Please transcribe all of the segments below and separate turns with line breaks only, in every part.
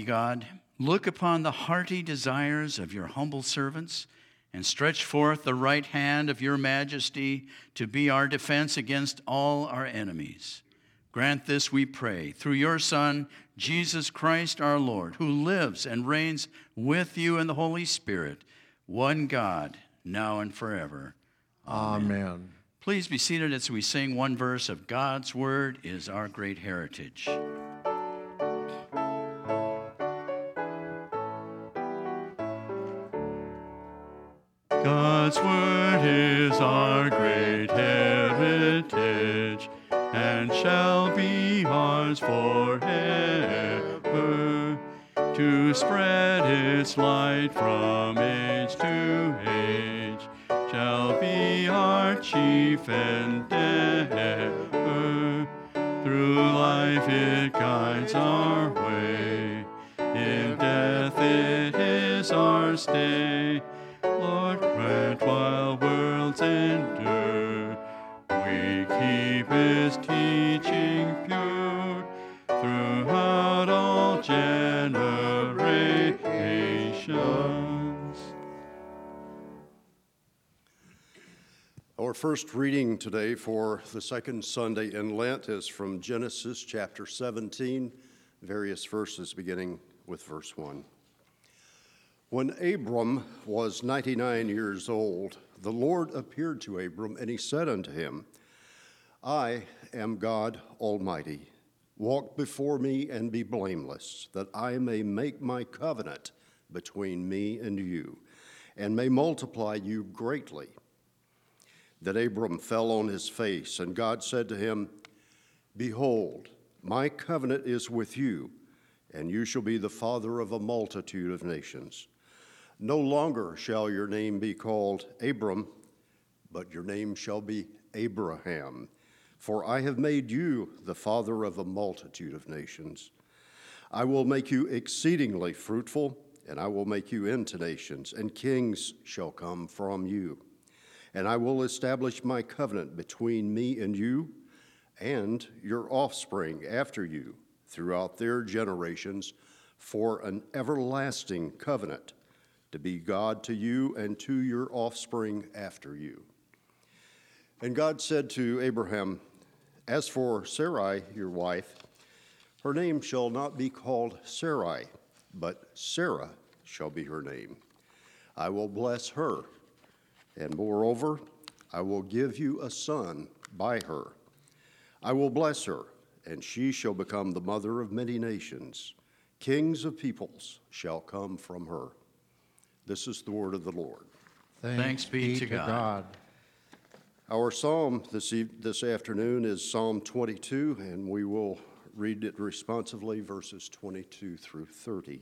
Almighty God, look upon the hearty desires of your humble servants and stretch forth the right hand of your majesty to be our defense against all our enemies. Grant this, we pray, through your Son, Jesus Christ our Lord, who lives and reigns with you in the Holy Spirit, one God, now and forever.
Amen.
Please be seated as we sing one verse of God's Word is our great heritage. God's Word is our great heritage and shall be ours forever, to spread its light from age to age shall be our chief endeavor. Through life it guides our way, in death it is our stay. Lord, grant while worlds endure, we keep his teaching pure throughout all generations.
Our first reading today for the second Sunday in Lent is from Genesis chapter 17, various verses beginning with verse 1. When Abram was 99 years old, the Lord appeared to Abram, and he said unto him, I am God Almighty. Walk before me and be blameless, that I may make my covenant between me and you, and may multiply you greatly. Then Abram fell on his face, and God said to him, Behold, my covenant is with you, and you shall be the father of a multitude of nations. No longer shall your name be called Abram, but your name shall be Abraham, for I have made you the father of a multitude of nations. I will make you exceedingly fruitful, and I will make you into nations, and kings shall come from you. And I will establish my covenant between me and you and your offspring after you throughout their generations for an everlasting covenant, to be God to you and to your offspring after you. And God said to Abraham, As for Sarai, your wife, her name shall not be called Sarai, but Sarah shall be her name. I will bless her, and moreover, I will give you a son by her. I will bless her, and she shall become the mother of many nations. Kings of peoples shall come from her. This is the word of the Lord.
Thanks be to God.
Our psalm this afternoon is Psalm 22, and we will read it responsively, verses 22 through 30.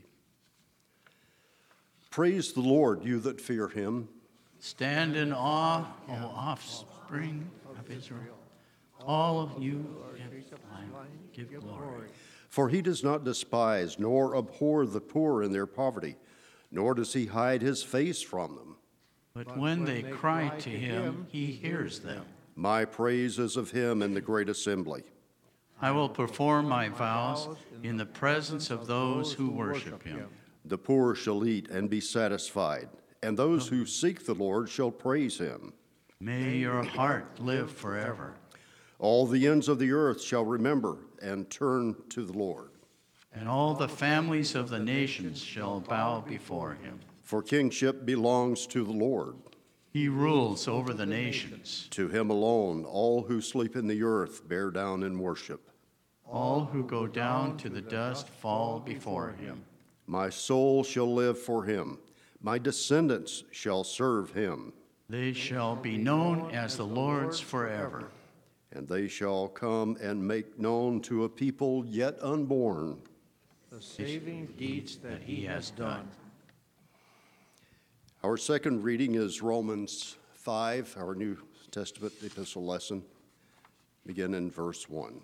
Praise the Lord, you that fear him.
Stand in awe, O offspring of Israel. All of you give glory.
For he does not despise nor abhor the poor in their poverty, nor does he hide his face from them.
But when they cry to him, he hears them.
My praise is of him in the great assembly.
I will perform my vows in the presence of those who worship him.
The poor shall eat and be satisfied, and those who seek the Lord shall praise him.
May your heart live forever.
All the ends of the earth shall remember and turn to the Lord.
And all the families of the nations shall bow before him.
For kingship belongs to the Lord.
He rules over the nations.
To him alone all who sleep in the earth bear down in worship.
All who go down to the dust fall before him.
My soul shall live for him. My descendants shall serve him.
They shall be known as the Lord's forever.
And they shall come and make known to a people yet unborn
the saving deeds that he has done.
Our second reading is Romans 5, our New Testament epistle lesson, begin in verse 1.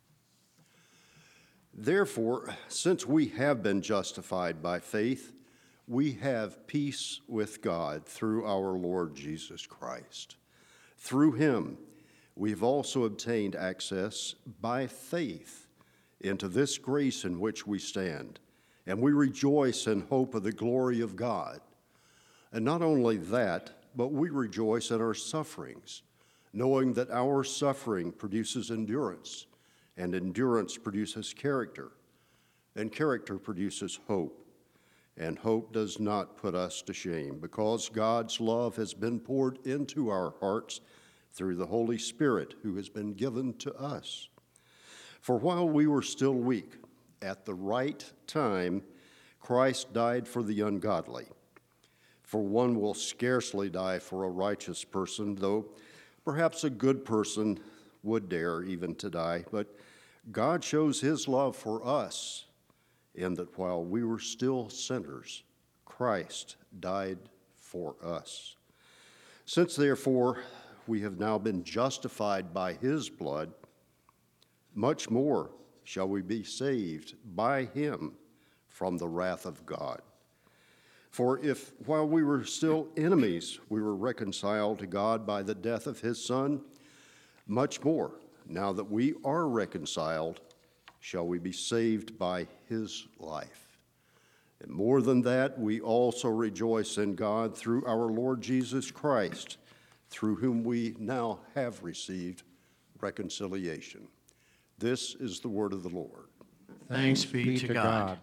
Therefore, since we have been justified by faith, we have peace with God through our Lord Jesus Christ. Through him, we've also obtained access by faith into this grace in which we stand and we rejoice in hope of the glory of God. And not only that, but we rejoice in our sufferings, knowing that our suffering produces endurance, and endurance produces character, and character produces hope. And hope does not put us to shame, because God's love has been poured into our hearts through the Holy Spirit who has been given to us. For while we were still weak, at the right time, Christ died for the ungodly. For one will scarcely die for a righteous person, though perhaps a good person would dare even to die. But God shows his love for us in that while we were still sinners, Christ died for us. Since, therefore, we have now been justified by his blood, much more shall we be saved by him from the wrath of God. For if, while we were still enemies, we were reconciled to God by the death of his Son, much more, now that we are reconciled, shall we be saved by his life. And more than that, we also rejoice in God through our Lord Jesus Christ, through whom we now have received reconciliation. This is the word of the Lord.
Thanks be to God.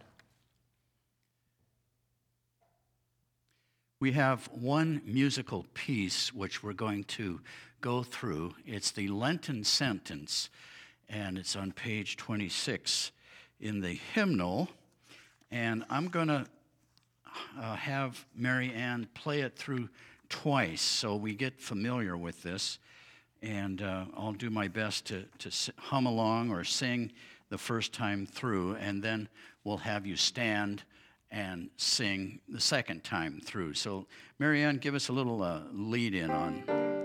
We have one musical piece which we're going to go through. It's the Lenten Sentence, and it's on page 26 in the hymnal. And I'm going to have Mary Ann play it through twice so we get familiar with this. And I'll do my best to hum along or sing the first time through, and then we'll have you stand and sing the second time through. So, Mary Ann, give us a little lead in on.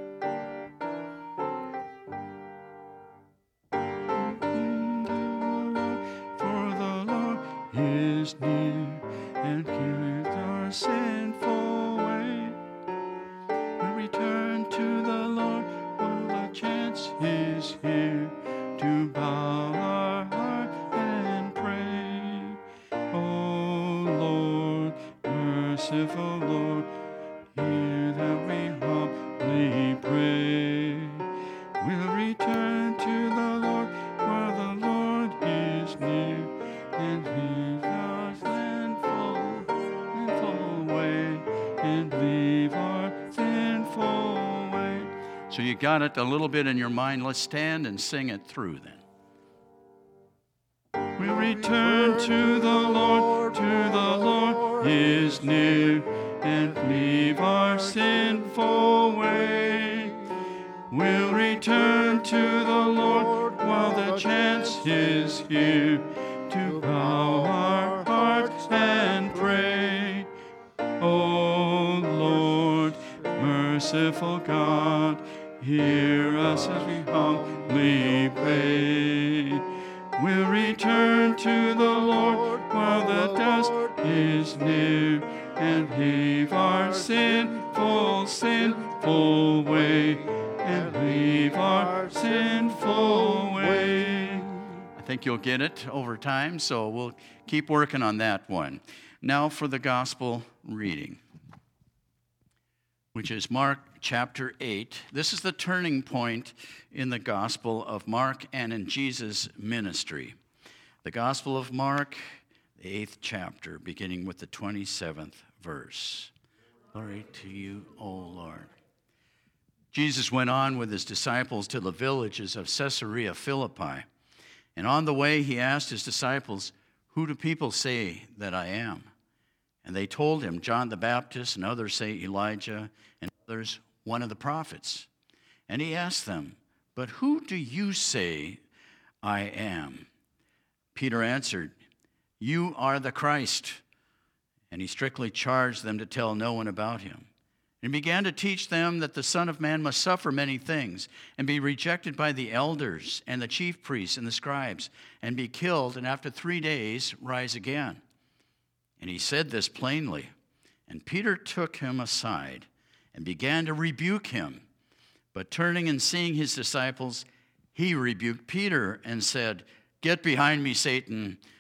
For the Lord is near and killeth our sinful way. We return to the Lord while the chance is here to bow our heart and pray. O Lord, merciful Lord, hear that we humbly pray. We'll return to the Lord while the Lord is near, and leave our sinful way, and leave our sinful way. So you got it a little bit in your mind. Let's stand and sing it through then. We'll return to the Lord is near, and leave our sinful way. We'll return to the Lord while the chance is here to bow our hearts and pray. O Lord, merciful God, hear us as we humbly pray. We'll return to the Lord while the dusk is near, and leave our sinful way, and leave our sinful way. I think you'll get it over time, so we'll keep working on that one. Now for the gospel reading, which is Mark chapter 8. This is the turning point in the Gospel of Mark and in Jesus' ministry. The Gospel of Mark, the 8th chapter, beginning with the 27th verse. Glory to you, O Lord. Jesus went on with his disciples to the villages of Caesarea Philippi. And on the way he asked his disciples, "Who do people say that I am?" And they told him, "John the Baptist, and others say Elijah, and others one of the prophets." And he asked them, "But who do you say I am?" Peter answered, "You are the Christ." And he strictly charged them to tell no one about him. And he began to teach them that the Son of Man must suffer many things, and be rejected by the elders and the chief priests and the scribes, and be killed, and after 3 days rise again. And he said this plainly. And Peter took him aside and began to rebuke him. But turning and seeing his disciples, he rebuked Peter and said, "Get behind me, Satan,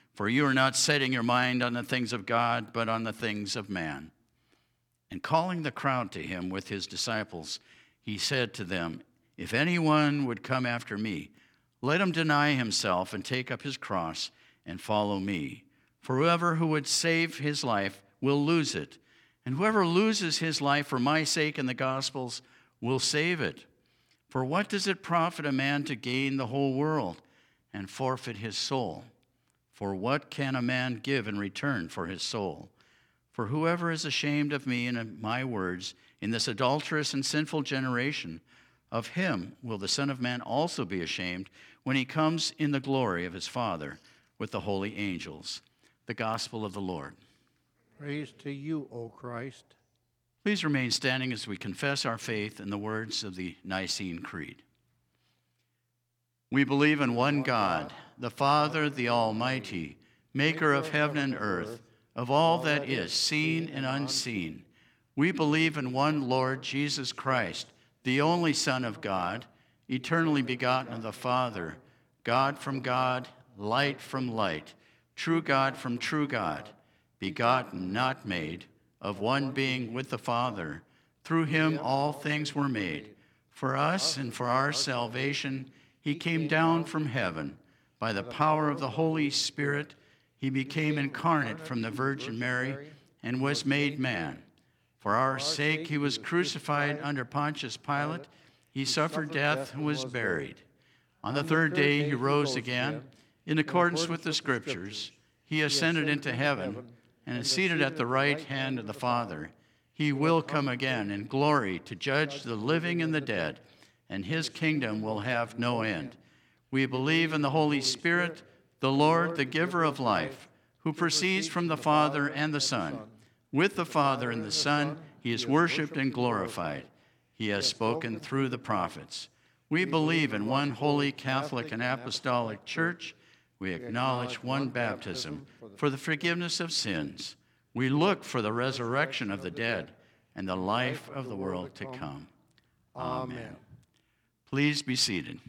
For you are not setting your mind on the things of God, but on the things of man." And calling the crowd to him with his disciples, he said to them, "If anyone would come after me, let him deny himself and take up his cross and follow me. For whoever who would save his life will lose it, and whoever loses his life for my sake and the gospel's will save it. For what does it profit a man to gain the whole world and forfeit his soul? For what can a man give in return for his soul? For whoever is ashamed of me and of my words in this adulterous and sinful generation, of him will the Son of Man also be ashamed when he comes in the glory of his Father with the holy angels." The gospel of the Lord.
Praise to you, O Christ.
Please remain standing as we confess our faith in the words of the Nicene Creed. We believe in one God, the Father, the Almighty, maker of heaven and earth, of all that is seen and unseen. We believe in one Lord Jesus Christ, the only Son of God, eternally begotten of the Father, God from God, light from light, true God from true God, begotten, not made, of one being with the Father. Through him all things were made. For us and for our salvation, he came down from heaven. By the power of the Holy Spirit, he became incarnate from the Virgin Mary and was made man. For our sake, he was crucified under Pontius Pilate. He suffered death and was buried. On the third day, he rose again. In accordance with the Scriptures, he ascended into heaven and is seated at the right hand of the Father. He will come again in glory to judge the living and the dead, and his kingdom will have no end. We believe in the Holy Spirit, the Lord, the giver of life, who proceeds from the Father and the Son. With the Father and the Son, he is worshiped and glorified. He has spoken through the prophets. We believe in one holy Catholic and Apostolic Church. We acknowledge one baptism for the forgiveness of sins. We look for the resurrection of the dead and the life of the world to come. Amen. Please be seated.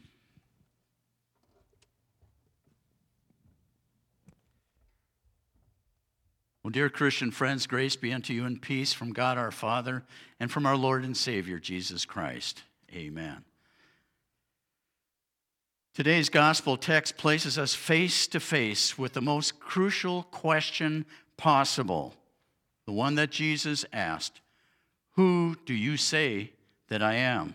Well, dear Christian friends, grace be unto you and peace from God our Father and from our Lord and Savior, Jesus Christ. Amen. Today's gospel text places us face to face with the most crucial question possible, the one that Jesus asked, "Who do you say that I am?"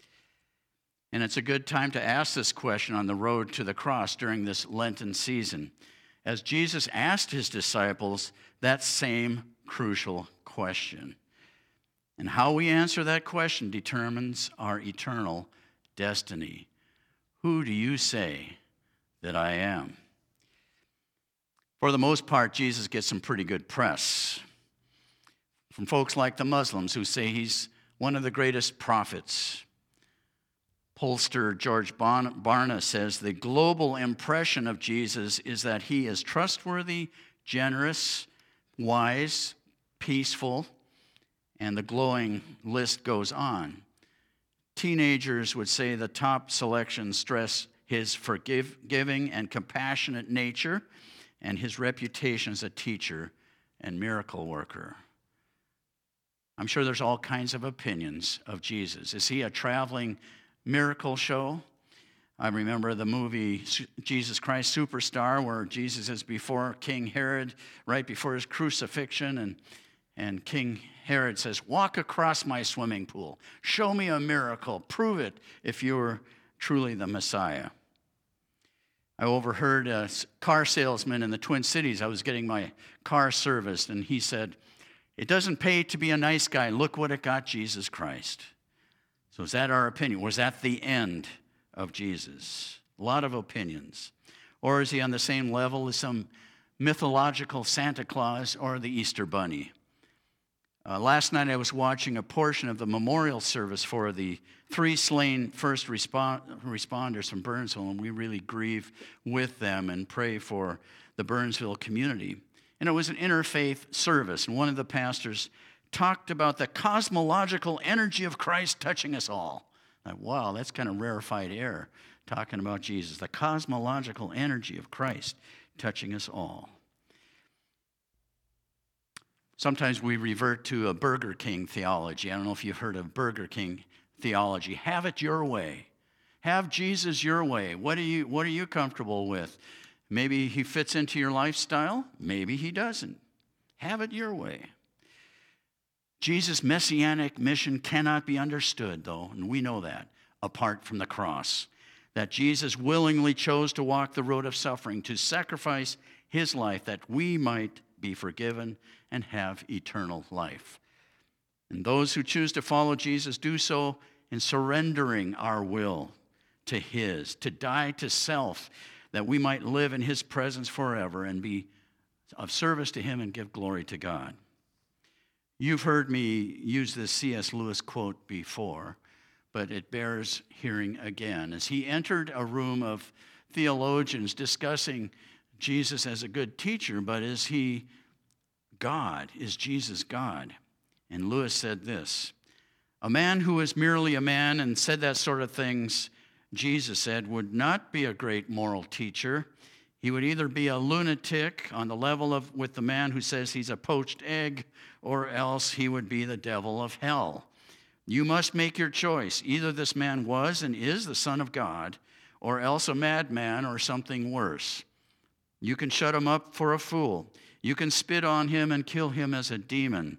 And it's a good time to ask this question on the road to the cross during this Lenten season, as Jesus asked his disciples that same crucial question. And how we answer that question determines our eternal destiny. Who do you say that I am? For the most part, Jesus gets some pretty good press from folks like the Muslims who say he's one of the greatest prophets. Pollster George Barna says the global impression of Jesus is that he is trustworthy, generous, wise, peaceful, and the glowing list goes on. Teenagers would say the top selections stress his forgiving and compassionate nature and his reputation as a teacher and miracle worker. I'm sure there's all kinds of opinions of Jesus. Is he a traveling miracle show? I remember the movie Jesus Christ Superstar, where Jesus is before King Herod, right before his crucifixion, and King Herod says, "Walk across my swimming pool. Show me a miracle. Prove it if you're truly the Messiah." I overheard a car salesman in the Twin Cities. I was getting my car serviced, and he said, "It doesn't pay to be a nice guy. Look what it got Jesus Christ." So is that our opinion? Was that the end of Jesus? A lot of opinions. Or is he on the same level as some mythological Santa Claus or the Easter Bunny? Last night I was watching a portion of the memorial service for the 3 slain first responders from Burnsville, and we really grieve with them and pray for the Burnsville community. And it was an interfaith service, and one of the pastors talked about the cosmological energy of Christ touching us all. Like, wow, that's kind of rarefied air, talking about Jesus. The cosmological energy of Christ touching us all. Sometimes we revert to a Burger King theology. I don't know if you've heard of Burger King theology. Have it your way. Have Jesus your way. What are you comfortable with? Maybe he fits into your lifestyle. Maybe he doesn't. Have it your way. Jesus' messianic mission cannot be understood, though, and we know that, apart from the cross. That Jesus willingly chose to walk the road of suffering, to sacrifice his life that we might be forgiven and have eternal life. And those who choose to follow Jesus do so in surrendering our will to his, to die to self, that we might live in his presence forever and be of service to him and give glory to God. You've heard me use this C.S. Lewis quote before, but it bears hearing again. As he entered a room of theologians discussing Jesus as a good teacher, but is he God? Is Jesus God? And Lewis said this, "A man who is merely a man and said that sort of things," Jesus said, "would not be a great moral teacher. He would either be a lunatic on the level of with the man who says he's a poached egg, or else he would be the devil of hell. You must make your choice. Either this man was and is the Son of God, or else a madman or something worse. You can shut him up for a fool. You can spit on him and kill him as a demon,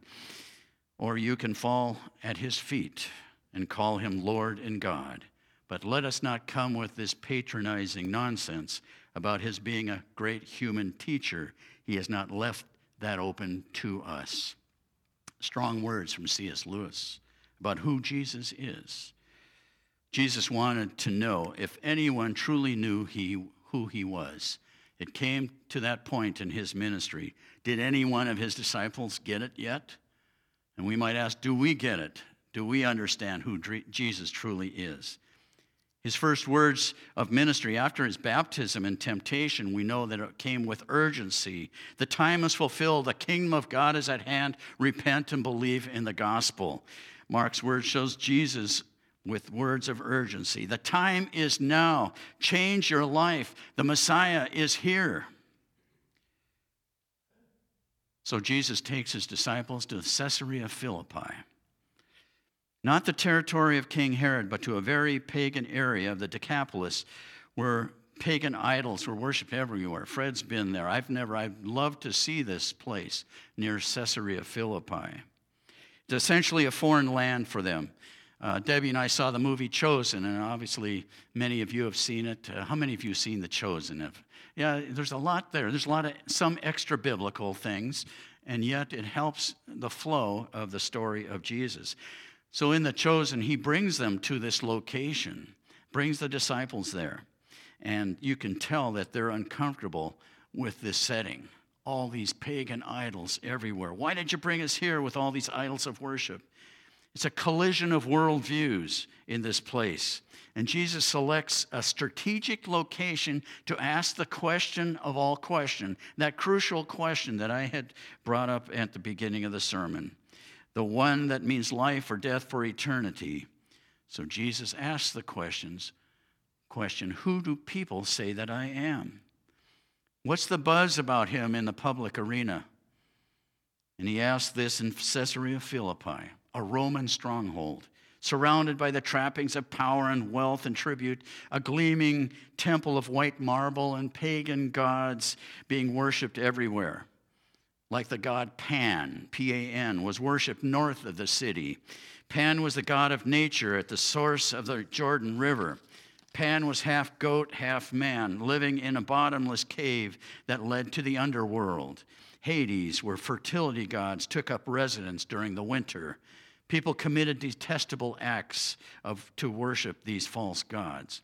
or you can fall at his feet and call him Lord and God. But let us not come with this patronizing nonsense about his being a great human teacher. He has not left that open to us." Strong words from C.S. Lewis about who Jesus is. Jesus wanted to know if anyone truly knew who he was. It came to that point in his ministry. Did any one of his disciples get it yet? And we might ask, do we get it? Do we understand who Jesus truly is? His first words of ministry after his baptism and temptation, we know that it came with urgency. The time is fulfilled. The kingdom of God is at hand. Repent and believe in the gospel. Mark's word shows Jesus with words of urgency. The time is now. Change your life. The Messiah is here. So Jesus takes his disciples to Caesarea Philippi. Not the territory of King Herod, but to a very pagan area of the Decapolis where pagan idols were worshipped everywhere. Fred's been there. I'd love to see this place near Caesarea Philippi. It's essentially a foreign land for them. Debbie and I saw the movie Chosen, and obviously many of you have seen it. How many of you have seen The Chosen? Yeah, there's a lot there. There's some extra biblical things, and yet it helps the flow of the story of Jesus. So in The Chosen, he brings them to this location, brings the disciples there, and you can tell that they're uncomfortable with this setting. All these pagan idols everywhere. Why did you bring us here with all these idols of worship? It's a collision of worldviews in this place. And Jesus selects a strategic location to ask the question of all questions, that crucial question that I had brought up at the beginning of the sermon, the one that means life or death for eternity. So Jesus asks the question, who do people say that I am? What's the buzz about him in the public arena? And he asked this in Caesarea Philippi, a Roman stronghold, surrounded by the trappings of power and wealth and tribute, a gleaming temple of white marble and pagan gods being worshipped everywhere. Like the god Pan, P-A-N, was worshipped north of the city. Pan was the god of nature at the source of the Jordan River. Pan was half goat, half man, living in a bottomless cave that led to the underworld. Hades, where fertility gods took up residence during the winter. People committed detestable acts to worship these false gods.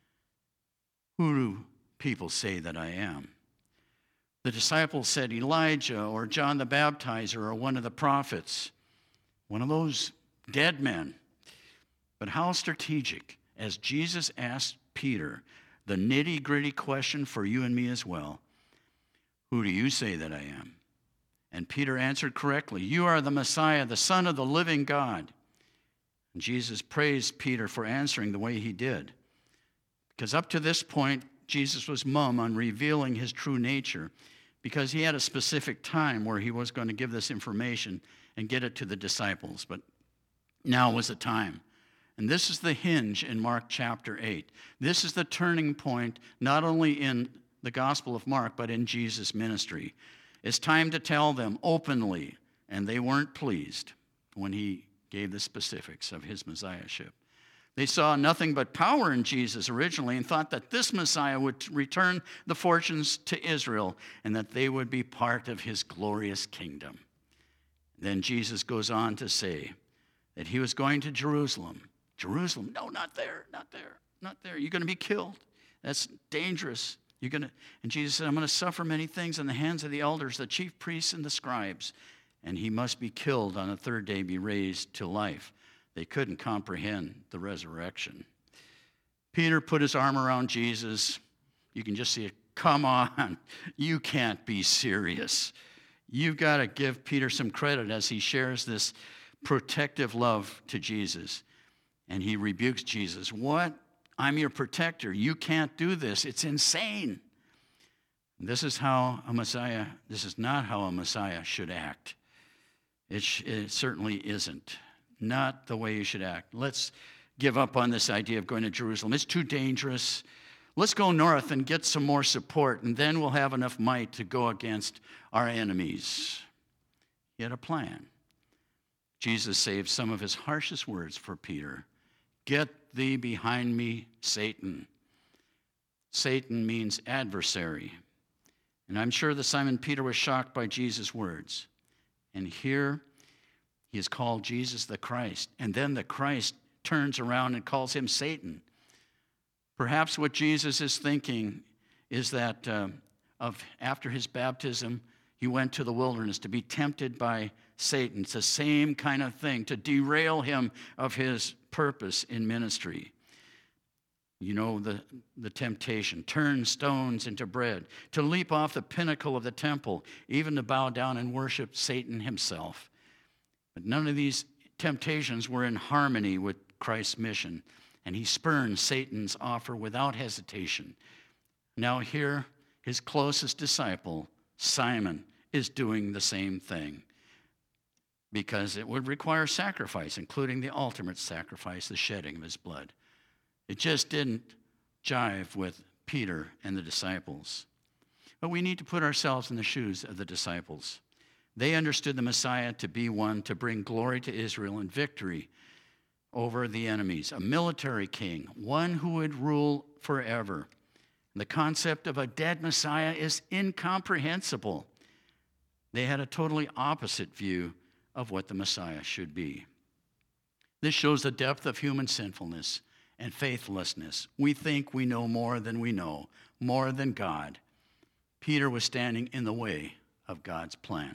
Who do people say that I am? The disciples said Elijah or John the Baptizer or one of the prophets, one of those dead men. But how strategic, as Jesus asked Peter the nitty-gritty question for you and me as well. Who do you say that I am? And Peter answered correctly, you are the Messiah, the Son of the living God. And Jesus praised Peter for answering the way he did. Because up to this point, Jesus was mum on revealing his true nature because he had a specific time where he was going to give this information and get it to the disciples. But now was the time. And this is the hinge in Mark chapter 8. This is the turning point, not only in the Gospel of Mark, but in Jesus' ministry. It's time to tell them openly, and they weren't pleased when he gave the specifics of his messiahship. They saw nothing but power in Jesus originally and thought that this Messiah would return the fortunes to Israel and that they would be part of his glorious kingdom. Then Jesus goes on to say that he was going to Jerusalem. Jerusalem, no, not there, not there, not there. You're going to be killed. That's dangerous. And Jesus said, I'm going to suffer many things in the hands of the elders, the chief priests, and the scribes. And he must be killed on the third day, be raised to life. They couldn't comprehend the resurrection. Peter put his arm around Jesus. You can just see it. Come on, you can't be serious. You've got to give Peter some credit as he shares this protective love to Jesus. And he rebukes Jesus. What? I'm your protector. You can't do this. It's insane. This is not how a Messiah should act. It certainly isn't. Not the way you should act. Let's give up on this idea of going to Jerusalem. It's too dangerous. Let's go north and get some more support, and then we'll have enough might to go against our enemies. He had a plan. Jesus saved some of his harshest words for Peter. Get thee behind me, Satan. Satan means adversary. And I'm sure that Simon Peter was shocked by Jesus' words. And here he is called Jesus the Christ. And then the Christ turns around and calls him Satan. Perhaps what Jesus is thinking is that after his baptism, he went to the wilderness to be tempted by Satan. It's the same kind of thing, to derail him of his purpose in ministry. You know the temptation, turn stones into bread, to leap off the pinnacle of the temple, even to bow down and worship Satan himself. But none of these temptations were in harmony with Christ's mission, and he spurned Satan's offer without hesitation. Now here, his closest disciple, Simon, is doing the same thing because it would require sacrifice, including the ultimate sacrifice, the shedding of his blood. It just didn't jive with Peter and the disciples. But we need to put ourselves in the shoes of the disciples. They understood the Messiah to be one to bring glory to Israel and victory over the enemies, a military king, one who would rule forever. The concept of a dead Messiah is incomprehensible. They had a totally opposite view of what the Messiah should be. This shows the depth of human sinfulness and faithlessness. We think we know more than we know, more than God. Peter was standing in the way of God's plan.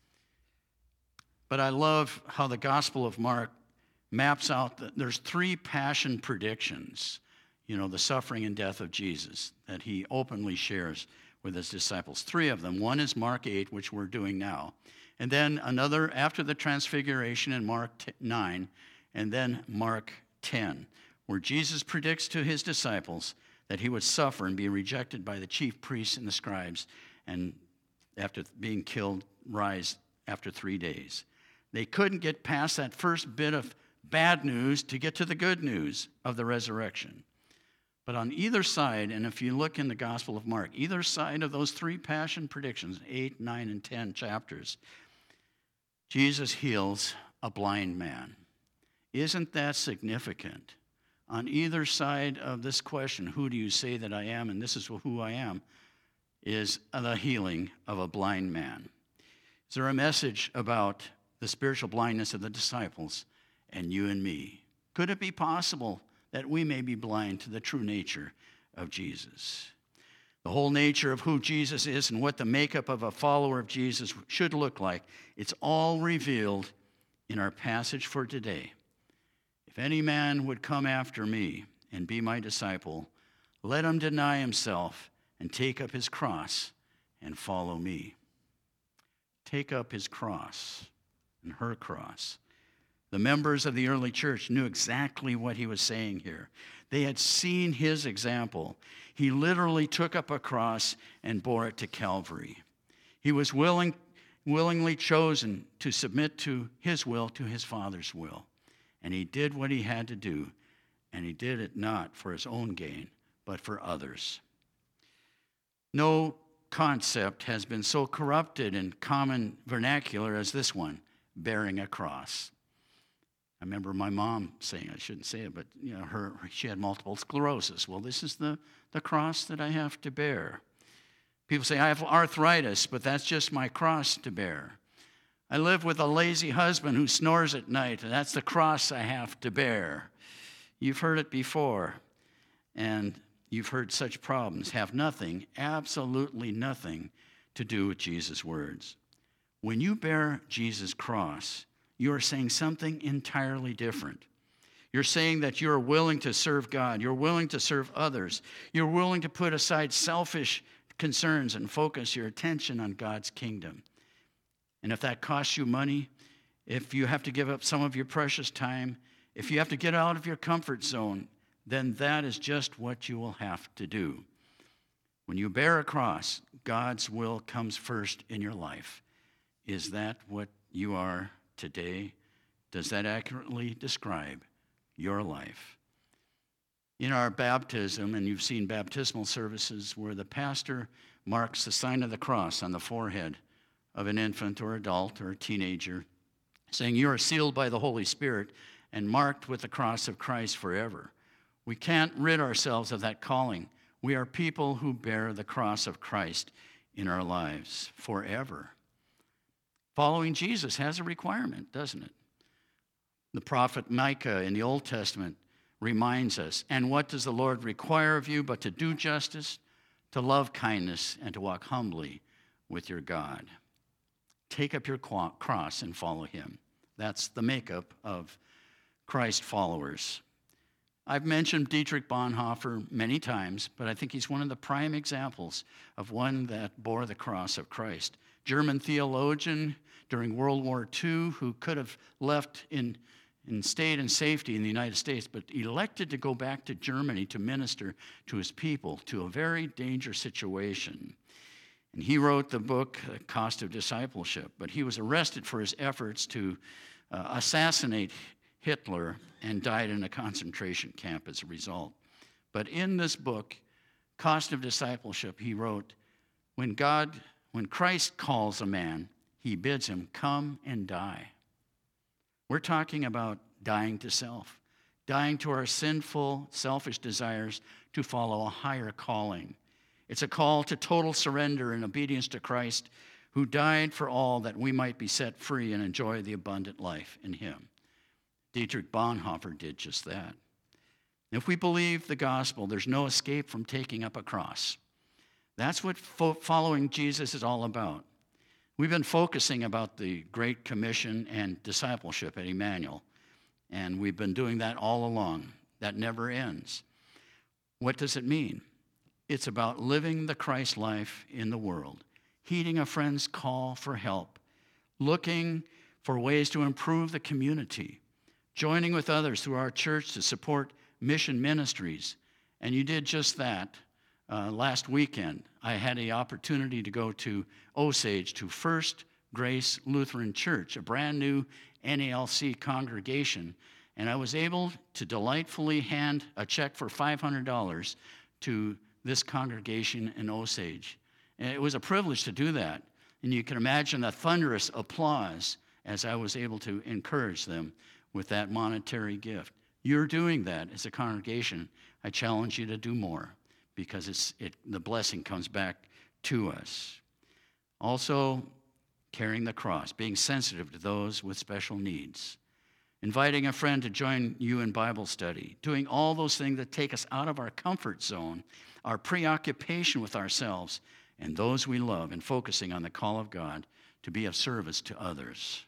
But I love how the Gospel of Mark maps out that there's 3 passion predictions, the suffering and death of Jesus that he openly shares with his disciples. 3 of them. One is Mark 8, which we're doing now. And then another after the transfiguration in Mark 9, and then Mark 10, where Jesus predicts to his disciples that he would suffer and be rejected by the chief priests and the scribes, and after being killed, rise after 3 days. They couldn't get past that first bit of bad news to get to the good news of the resurrection. But on either side, and if you look in the Gospel of Mark, either side of those 3 passion predictions, 8, 9, and 10 chapters, Jesus heals a blind man. Isn't that significant? On either side of this question, who do you say that I am, and this is who I am, is the healing of a blind man. Is there a message about the spiritual blindness of the disciples and you and me? Could it be possible that we may be blind to the true nature of Jesus? The whole nature of who Jesus is and what the makeup of a follower of Jesus should look like, it's all revealed in our passage for today. If any man would come after me and be my disciple, let him deny himself and take up his cross and follow me. Take up his cross and her cross. The members of the early church knew exactly what he was saying here. They had seen his example. He literally took up a cross and bore it to Calvary. He was willingly chosen to submit to his will, to his Father's will. And he did what he had to do, and he did it not for his own gain, but for others. No concept has been so corrupted in common vernacular as this one, bearing a cross. I remember my mom saying, I shouldn't say it, but she had multiple sclerosis. Well, this is the cross that I have to bear. People say, I have arthritis, but that's just my cross to bear. I live with a lazy husband who snores at night, and that's the cross I have to bear. You've heard it before, and you've heard such problems have nothing, absolutely nothing, to do with Jesus' words. When you bear Jesus' cross, you are saying something entirely different. You're saying that you're willing to serve God. You're willing to serve others. You're willing to put aside selfish concerns and focus your attention on God's kingdom. And if that costs you money, if you have to give up some of your precious time, if you have to get out of your comfort zone, then that is just what you will have to do. When you bear a cross, God's will comes first in your life. Is that what you are today? Does that accurately describe your life? In our baptism, and you've seen baptismal services where the pastor marks the sign of the cross on the forehead of an infant or adult or teenager, saying you are sealed by the Holy Spirit and marked with the cross of Christ forever. We can't rid ourselves of that calling. We are people who bear the cross of Christ in our lives forever. Following Jesus has a requirement, doesn't it? The prophet Micah in the Old Testament reminds us, and what does the Lord require of you but to do justice, to love kindness, and to walk humbly with your God? Take up your cross and follow him. That's the makeup of Christ followers. I've mentioned Dietrich Bonhoeffer many times, but I think he's one of the prime examples of one that bore the cross of Christ. German theologian during World War II who could have left and stayed in safety in the United States, but elected to go back to Germany to minister to his people, to a very dangerous situation. And he wrote the book, Cost of Discipleship, but he was arrested for his efforts to assassinate Hitler and died in a concentration camp as a result. But in this book, Cost of Discipleship, he wrote, when Christ calls a man, he bids him come and die. We're talking about dying to self, dying to our sinful, selfish desires to follow a higher calling. It's a call to total surrender and obedience to Christ, who died for all that we might be set free and enjoy the abundant life in him. Dietrich Bonhoeffer did just that. If we believe the gospel, there's no escape from taking up a cross. That's what following Jesus is all about. We've been focusing about the Great Commission and discipleship at Emmanuel, and we've been doing that all along. That never ends. What does it mean? It's about living the Christ life in the world, heeding a friend's call for help, looking for ways to improve the community, joining with others through our church to support mission ministries. And you did just that last weekend. I had the opportunity to go to Osage, to First Grace Lutheran Church, a brand new NALC congregation, and I was able to delightfully hand a check for $500 to this congregation in Osage. And it was a privilege to do that. And you can imagine the thunderous applause as I was able to encourage them with that monetary gift. You're doing that as a congregation. I challenge you to do more, because the blessing comes back to us. Also, carrying the cross, being sensitive to those with special needs, inviting a friend to join you in Bible study, doing all those things that take us out of our comfort zone, our preoccupation with ourselves and those we love, and focusing on the call of God to be of service to others.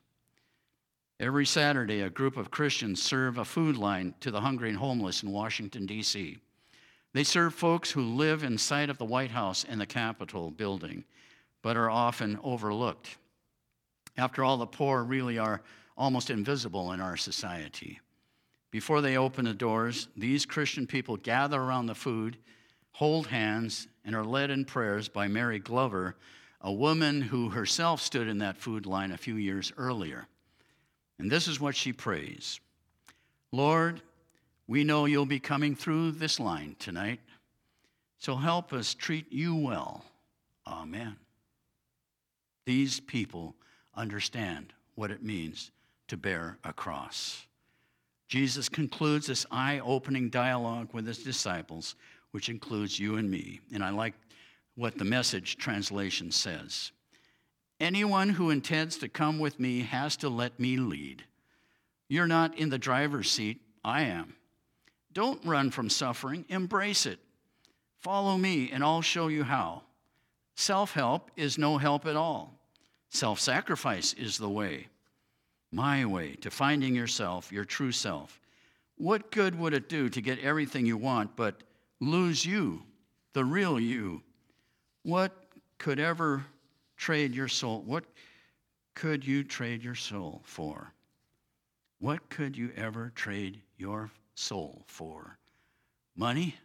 Every Saturday, a group of Christians serve a food line to the hungry and homeless in Washington, D.C. They serve folks who live in sight of the White House and the Capitol building, but are often overlooked. After all, the poor really are almost invisible in our society. Before they open the doors, these Christian people gather around the food, hold hands, and are led in prayers by Mary Glover, a woman who herself stood in that food line a few years earlier. And this is what she prays. Lord, we know you'll be coming through this line tonight, so help us treat you well. Amen. These people understand what it means to bear a cross. Jesus concludes this eye-opening dialogue with his disciples, which includes you and me. And I like what the Message translation says. Anyone who intends to come with me has to let me lead. You're not in the driver's seat, I am. Don't run from suffering, embrace it. Follow me and I'll show you how. Self-help is no help at all. Self-sacrifice is the way. My way to finding yourself, your true self. What good would it do to get everything you want but lose you, the real you? What could ever trade your soul? What could you trade your soul for? What could you ever trade your soul for? Money?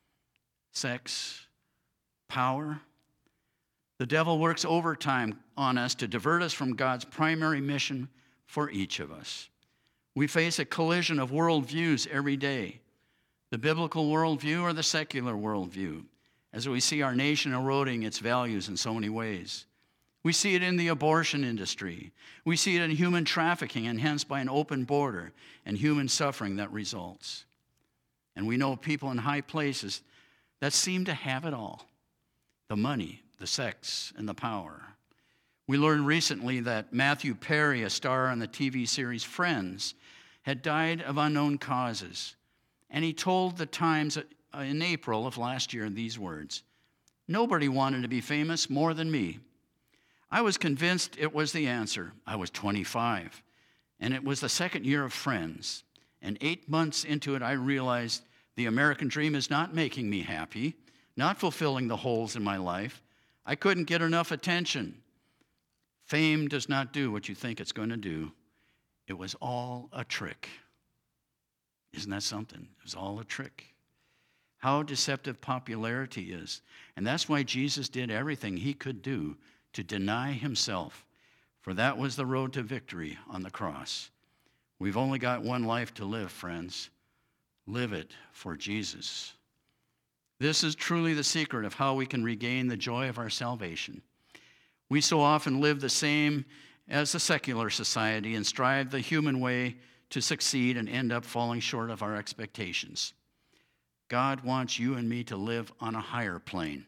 Sex? Power? The devil works overtime on us to divert us from God's primary mission for each of us. We face a collision of worldviews every day, the biblical worldview or the secular worldview, as we see our nation eroding its values in so many ways. We see it in the abortion industry. We see it in human trafficking, and hence by an open border and human suffering that results. And we know people in high places that seem to have it all: the money, the sex, and the power. We learned recently that Matthew Perry, a star on the TV series Friends, had died of unknown causes. And he told the Times in April of last year these words: "Nobody wanted to be famous more than me. I was convinced it was the answer. I was 25, and it was the second year of Friends. And 8 months into it, I realized the American dream is not making me happy, not fulfilling the holes in my life. I couldn't get enough attention. Fame does not do what you think it's going to do. It was all a trick." Isn't that something? It was all a trick. How deceptive popularity is. And that's why Jesus did everything he could do to deny himself, for that was the road to victory on the cross. We've only got one life to live, friends. Live it for Jesus. This is truly the secret of how we can regain the joy of our salvation. We so often live the same as the secular society and strive the human way to succeed and end up falling short of our expectations. God wants you and me to live on a higher plane,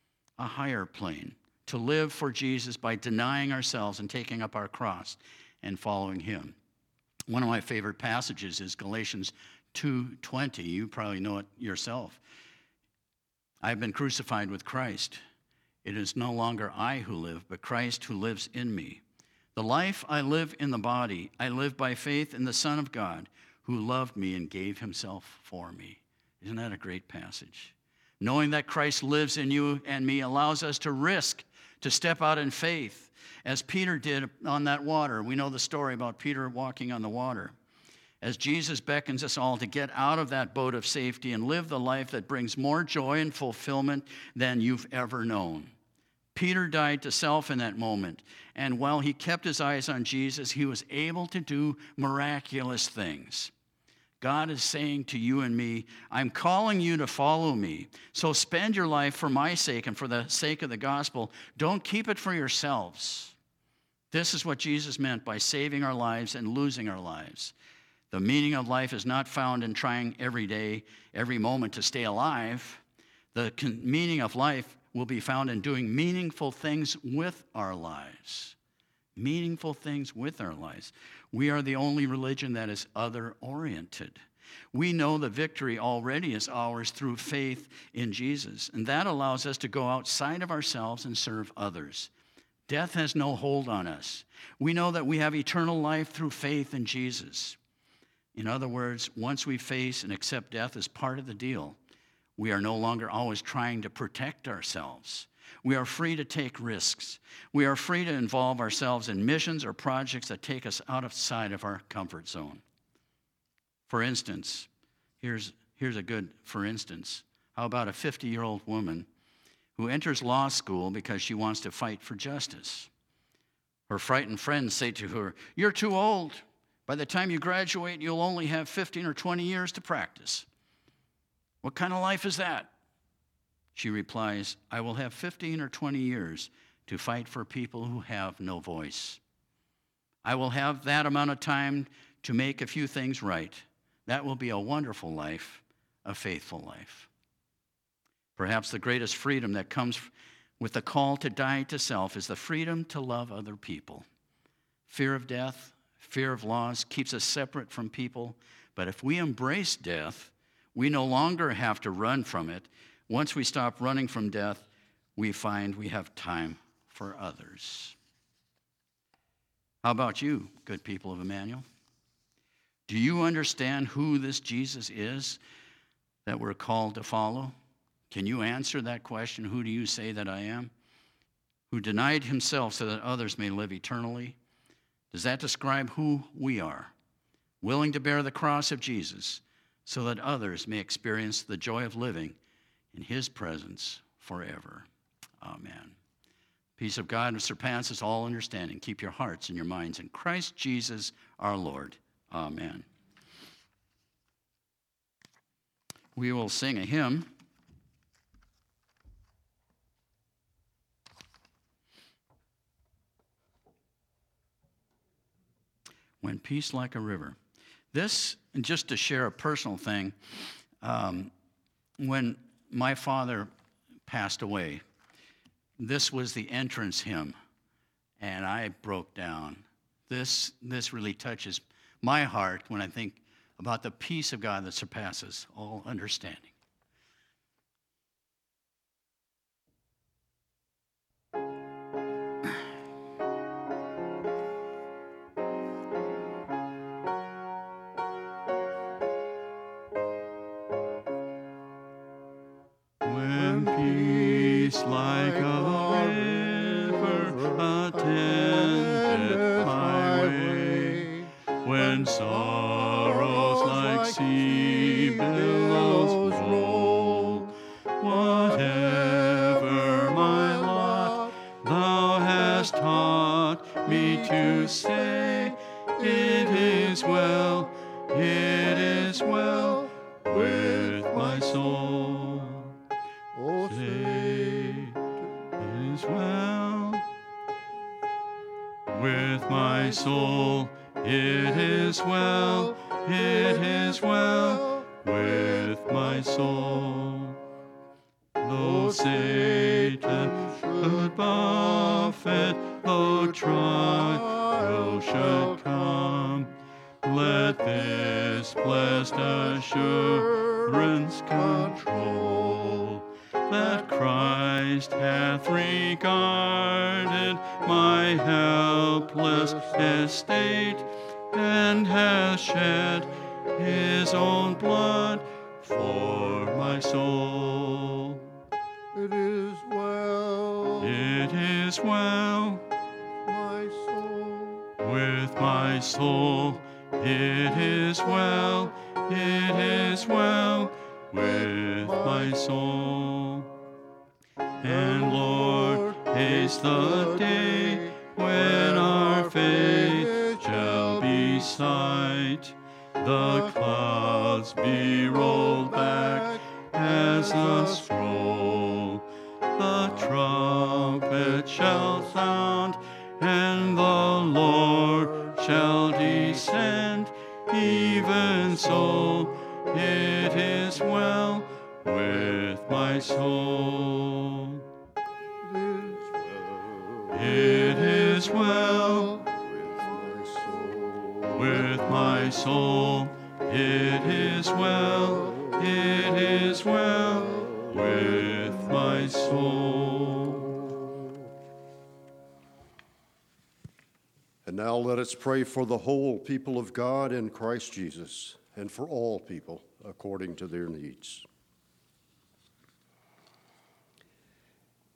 to live for Jesus by denying ourselves and taking up our cross and following him. One of my favorite passages is Galatians 2:20. You probably know it yourself. I've been crucified with Christ. It is no longer I who live, but Christ who lives in me. The life I live in the body, I live by faith in the Son of God, who loved me and gave himself for me. Isn't that a great passage? Knowing that Christ lives in you and me allows us to risk, to step out in faith, as Peter did on that water. We know the story about Peter walking on the water. As Jesus beckons us all to get out of that boat of safety and live the life that brings more joy and fulfillment than you've ever known. Peter died to self in that moment, and while he kept his eyes on Jesus, he was able to do miraculous things. God is saying to you and me, I'm calling you to follow me. So spend your life for my sake and for the sake of the gospel. Don't keep it for yourselves. This is what Jesus meant by saving our lives and losing our lives. The meaning of life is not found in trying every day, every moment to stay alive. The meaning of life will be found in doing meaningful things with our lives. Meaningful things with our lives. We are the only religion that is other-oriented. We know the victory already is ours through faith in Jesus, and that allows us to go outside of ourselves and serve others. Death has no hold on us. We know that we have eternal life through faith in Jesus. In other words, once we face and accept death as part of the deal, we are no longer always trying to protect ourselves. We are free to take risks. We are free to involve ourselves in missions or projects that take us outside of our comfort zone. For instance, here's a good for instance. How about a 50-year-old woman who enters law school because she wants to fight for justice? Her frightened friends say to her, "You're too old. By the time you graduate, you'll only have 15 or 20 years to practice." "What kind of life is that?" She replies, "I will have 15 or 20 years to fight for people who have no voice. I will have that amount of time to make a few things right. That will be a wonderful life, a faithful life." Perhaps the greatest freedom that comes with the call to die to self is the freedom to love other people. Fear of death, fear of loss keeps us separate from people, but if we embrace death, we no longer have to run from it. Once we stop running from death, we find we have time for others. How about you, good people of Emmanuel? Do you understand who this Jesus is that we're called to follow? Can you answer that question? Who do you say that I am? Who denied himself so that others may live eternally? Does that describe who we are? Willing to bear the cross of Jesus so that others may experience the joy of living in his presence forever. Amen. Peace of God which surpasses all understanding. Keep your hearts and your minds in Christ Jesus our Lord. Amen. We will sing a hymn. When Peace Like a River. This, and just to share a personal thing, when my father passed away, this was the entrance hymn, and I broke down. This really touches my heart when I think about the peace of God that surpasses all understanding. When peace like a river attended my way, when sorrows like sea billows roll, whatever my lot, thou hast taught me to say, it is well with my soul. Oh, say, it is well with my soul. It is well with my soul. Though Satan should buffet, though trial should come, let this blessed assurance control, that Christ hath regarded my helpless estate, and hath shed his own blood for my soul.
It is well, my soul,
with my soul. It is well with my soul. And Lord, haste the day when our faith shall be sight, the clouds be rolled back as a scroll, the trumpet shall sound, and the Lord shall descend. Even so, it is well with my soul. It is well with my soul. It is well with my soul.
And now let us pray for the whole people of God in Christ Jesus, and for all people according to their needs.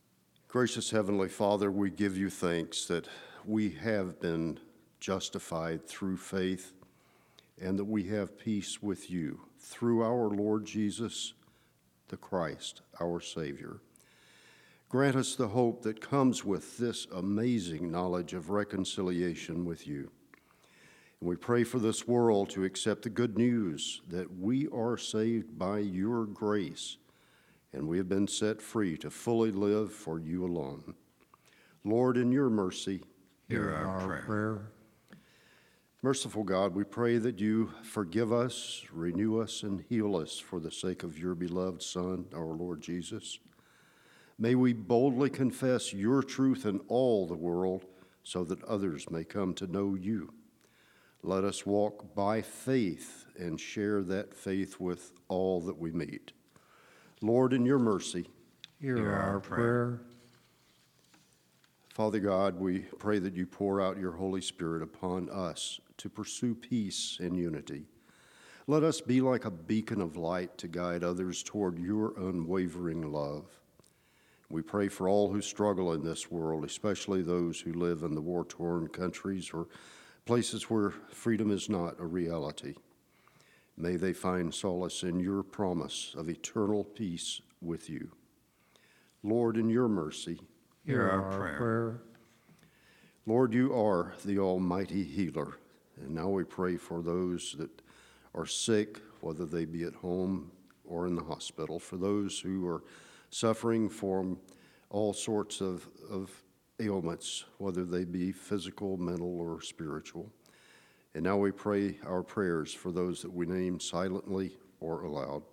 Gracious Heavenly Father, we give you thanks that we have been justified through faith and that we have peace with you through our Lord Jesus, the Christ, our Savior. Grant us the hope that comes with this amazing knowledge of reconciliation with you. And we pray for this world to accept the good news that we are saved by your grace and we have been set free to fully live for you alone. Lord, in your mercy,
hear our prayer.
Merciful God, we pray that you forgive us, renew us, and heal us for the sake of your beloved Son, our Lord Jesus. May we boldly confess your truth in all the world so that others may come to know you. Let us walk by faith and share that faith with all that we meet. Lord, in your mercy,
Hear our prayer.
Father God, we pray that you pour out your Holy Spirit upon us to pursue peace and unity. Let us be like a beacon of light to guide others toward your unwavering love. We pray for all who struggle in this world, especially those who live in the war-torn countries or places where freedom is not a reality. May they find solace in your promise of eternal peace with you. Lord, in your mercy,
Hear our prayer.
Lord, you are the almighty healer. And now we pray for those that are sick, whether they be at home or in the hospital, for those who are suffering from all sorts of ailments, whether they be physical, mental, or spiritual. And now we pray our prayers for those that we name silently or aloud.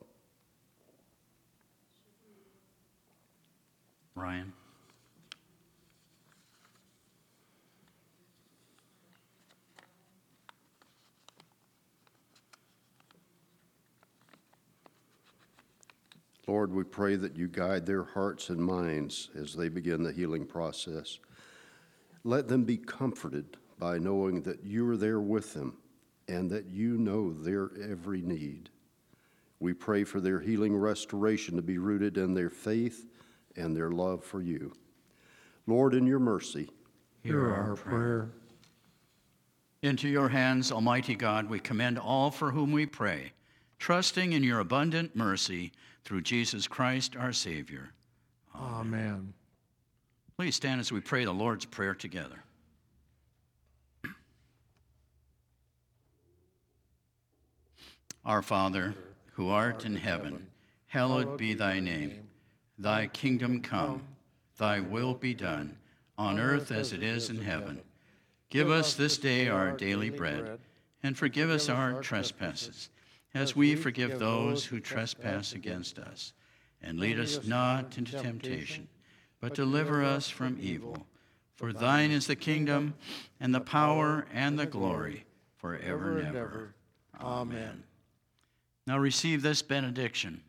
Ryan.
Lord, we pray that you guide their hearts and minds as they begin the healing process. Let them be comforted by knowing that you are there with them and that you know their every need. We pray for their healing restoration to be rooted in their faith and their love for you. Lord, in your mercy,
Hear our prayer.
Into your hands, Almighty God, we commend all for whom we pray, trusting in your abundant mercy through Jesus Christ, our Savior.
Amen.
Please stand as we pray the Lord's Prayer together. Our Father, who art in heaven, hallowed be thy name. Thy kingdom come, thy will be done, on earth as it is in heaven. Give us this day our daily bread, and forgive us our trespasses, as we forgive those who trespass against us. And lead us not into temptation, but deliver us from evil. For thine is the kingdom, and the power, and the glory, forever and ever. Amen. Now receive this benediction.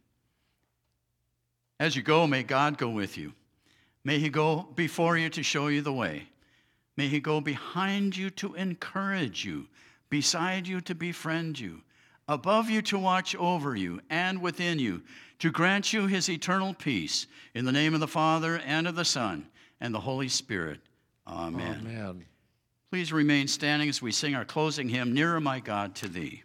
As you go, may God go with you. May he go before you to show you the way. May he go behind you to encourage you, beside you to befriend you, above you to watch over you, and within you to grant you his eternal peace. In the name of the Father, and of the Son, and the Holy Spirit. Amen.
Amen.
Please remain standing as we sing our closing hymn, Nearer My God to Thee.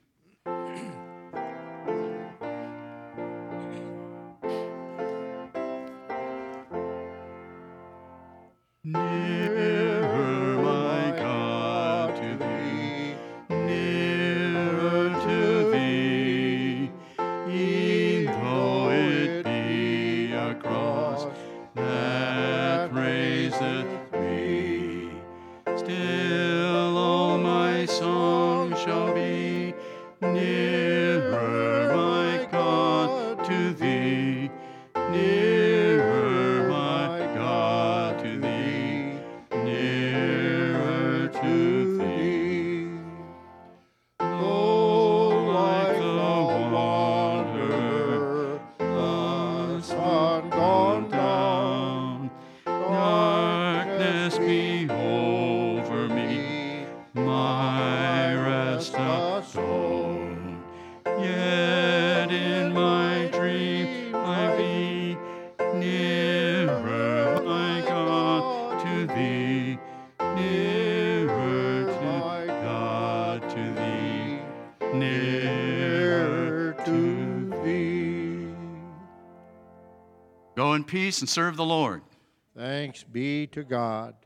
Nearer, my God, to thee, nearer to thee, e'en though it be a cross that raiseth me, still all my song shall be, nearer, my God, to thee, nearer, my God, to thee, nearer to thee. Oh, like the water, the sun gone down, darkness be over me, my rest a stone. Yet in my dream I be nearer, my God. in peace and serve the Lord.
Thanks be to God.